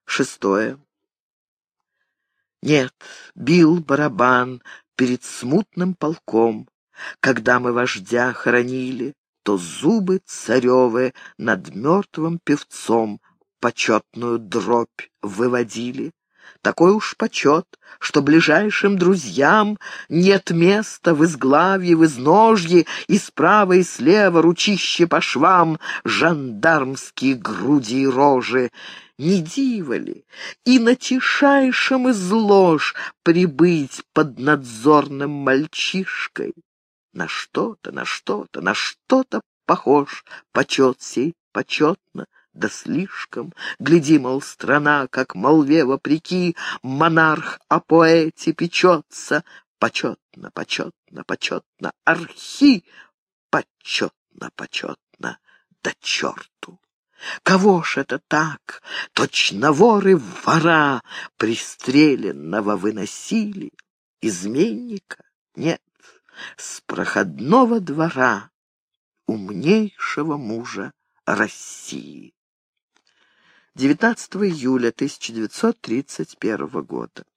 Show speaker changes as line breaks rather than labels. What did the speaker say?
6. Нет, бил барабан перед смутным полком. Когда мы вождя хоронили, то зубы царевы над мертвым певцом почетную дробь выводили. Такой уж почет, что ближайшим друзьям нет места в изглавье, в изножье, и справа и слева ручище по швам, жандармские груди и рожи. Не диво ли и на тишайшем из лож прибыть под надзорным мальчишкой? На что-то, на что-то, на что-то похож почет сей почетно, да слишком. Гляди, мол, страна, как молве вопреки, монарх о поэте печется. Почетно, почетно, почетно, архи, почетно, почетно, да черту. Кого ж это так, точно воры вора, пристреленного выносили? Изменника? Нет, с проходного двора умнейшего мужа России. 19 июля 1931 года.